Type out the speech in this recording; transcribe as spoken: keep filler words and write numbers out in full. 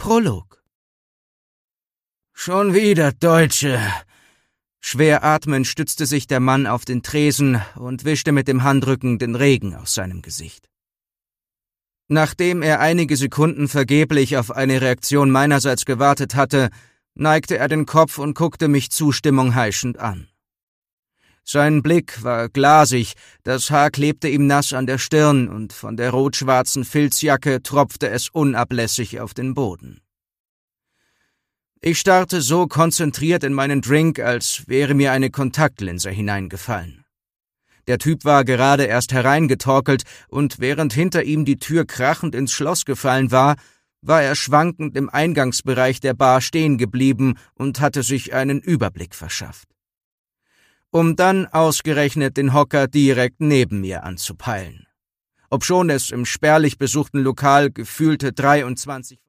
Prolog. »Schon wieder Deutsche!« Schwer atmend stützte sich der Mann auf den Tresen und wischte mit dem Handrücken den Regen aus seinem Gesicht. Nachdem er einige Sekunden vergeblich auf eine Reaktion meinerseits gewartet hatte, neigte er den Kopf und guckte mich Zustimmung heischend an. Sein Blick war glasig, das Haar klebte ihm nass an der Stirn und von der rot-schwarzen Filzjacke tropfte es unablässig auf den Boden. Ich starrte so konzentriert in meinen Drink, als wäre mir eine Kontaktlinse hineingefallen. Der Typ war gerade erst hereingetorkelt, und während hinter ihm die Tür krachend ins Schloss gefallen war, war er schwankend im Eingangsbereich der Bar stehen geblieben und hatte sich einen Überblick verschafft. Um dann ausgerechnet den Hocker direkt neben mir anzupeilen. Obschon es im spärlich besuchten Lokal gefühlte dreiundzwanzig